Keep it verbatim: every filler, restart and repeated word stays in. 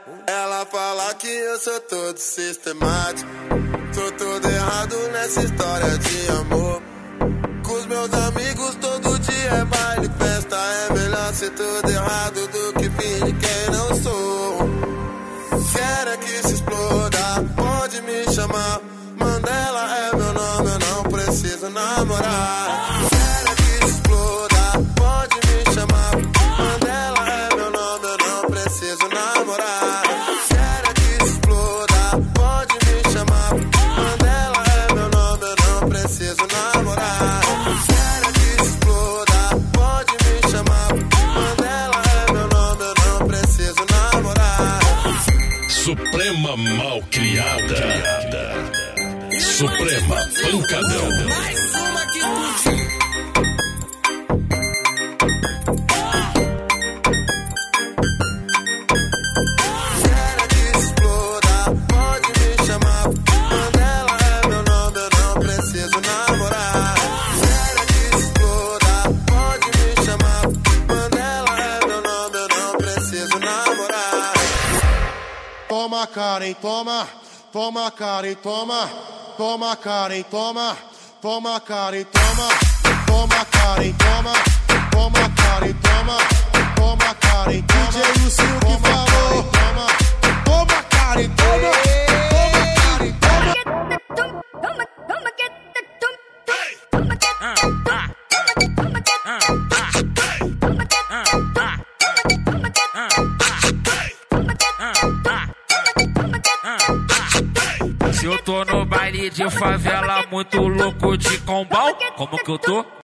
Ela fala que eu sou todo sistemático, sou todo errado nessa história de amor. Com os meus amigos todo dia é baile, festa, é melhor ser todo errado do que fingir quem não sou. Quero é que se exploda, pode me chamar, Mandela é meu nome, eu não preciso namorar. Quero é que se exploda, pode me chamar, Mandela é meu nome, eu não preciso namorar. Quero é que se exploda, pode me chamar, Mandela é meu nome, eu não preciso namorar. Quero é que se exploda, pode me chamar, Mandela é meu nome, eu não preciso namorar. Suprema Malcriada, Suprema Pancadão. Mais uma que pude. Quero que se exploda, pode me chamar, Mandela é meu nome, eu não preciso namorar. Quero que se exploda, pode me chamar, Mandela é meu nome, eu não preciso namorar. Toma, Karen, toma, toma, Karen, toma, toma, Karen, toma, toma, Karen, toma, toma, Karen, toma, toma, Karen, toma, toma, Karen, toma. D J Lucio que falou, toma, toma, Karen, toma, toma, Karen, toma. Se eu tô no baile de favela muito louco de combão, como que eu tô?